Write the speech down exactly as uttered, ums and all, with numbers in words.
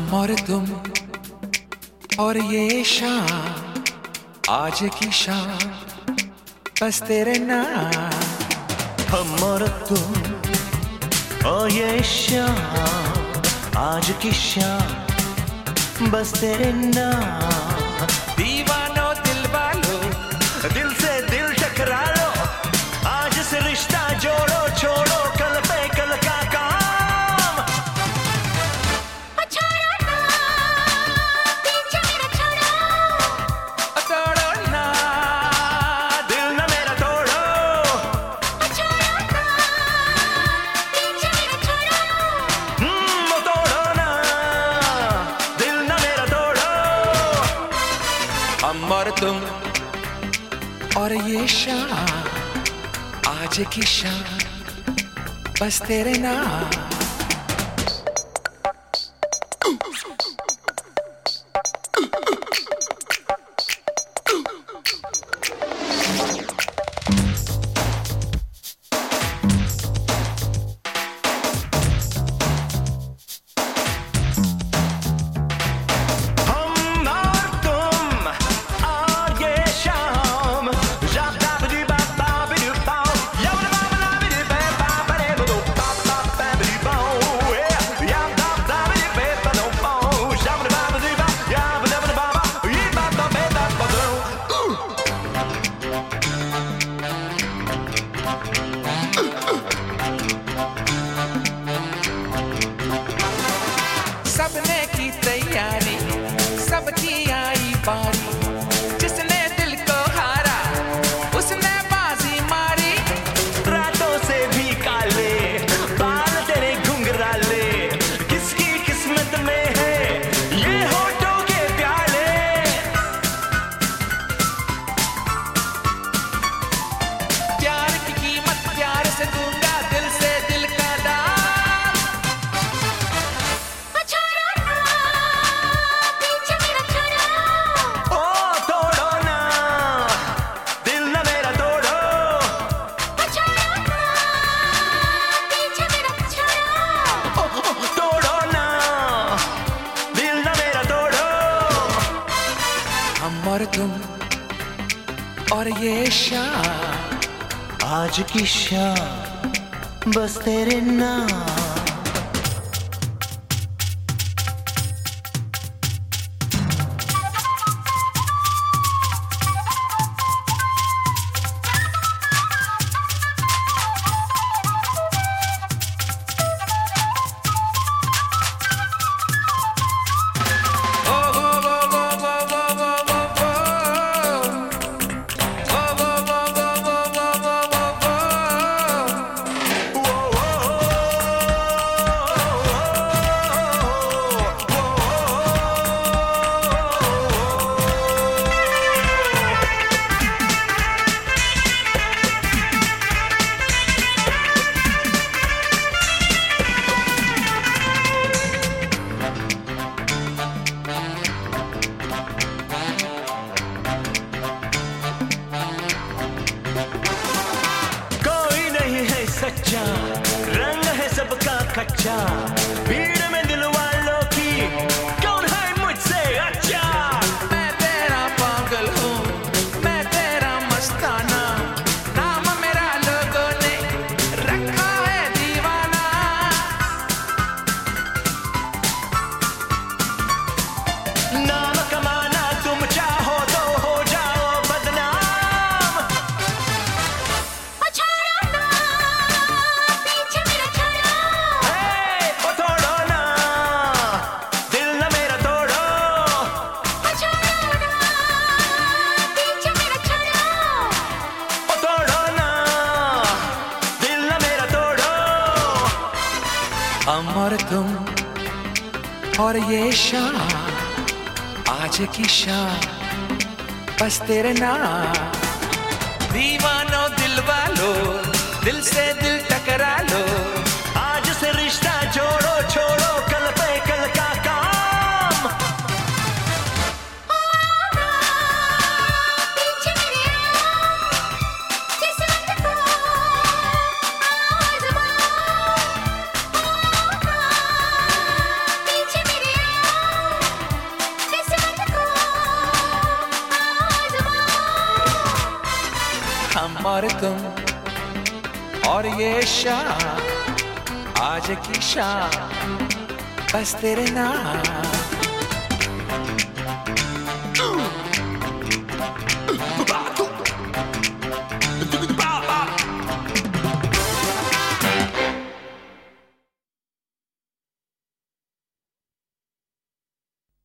हम और तुम और ये शाम, आज की शाम बस तेरे नाम। हम और तुम और ये शाम, आज की शाम बस तेरे नाम। दीवानो दिल वालो, दिल से दिल टकरा लो, आज से रिश्ता जोड़ो, छोड़ो कल पे कल का काम। तोड़ो ना दिल ना मेरा तोड़ो, हम्म तोड़ो ना दिल ना मेरा तोड़ो। हम और तुम और ये शाम, आज की शाम बस तेरे नाम। सबने की तैयारी, सबकी आई बारी, जिसने दिल को हारा उसने बाजी मारी। रातों से भी काले बाल तेरे घुंघराले, किसकी किस्मत में है ये होठों के प्याले। प्यार की कीमत प्यार से दूंगा, दिल से दिल का दाम। हम और तुम और ये शाम, आज की शाम बस तेरे नाम। सच्चा रंग है सबका कच्चा, भीड़ में दिल वालों की कौन है मुझसे अच्छा। मैं तेरा पागल हूँ, मैं तेरा मस्ताना, नाम मेरा लोगों ने रखा है दीवाना। नाम कमाना तुम चाहो तो हो जाओ बदनाम। हम और तुम और ये शाम, आज की शाम बस तेरे नाम। दीवानो दिल वालो, दिल से दिल टकरा लो, आज से रिश्ता जोड़ो, छोड़ो कल पे कल का काम। और तुम और ये शाम, आज की शाम बस तेरे नाम।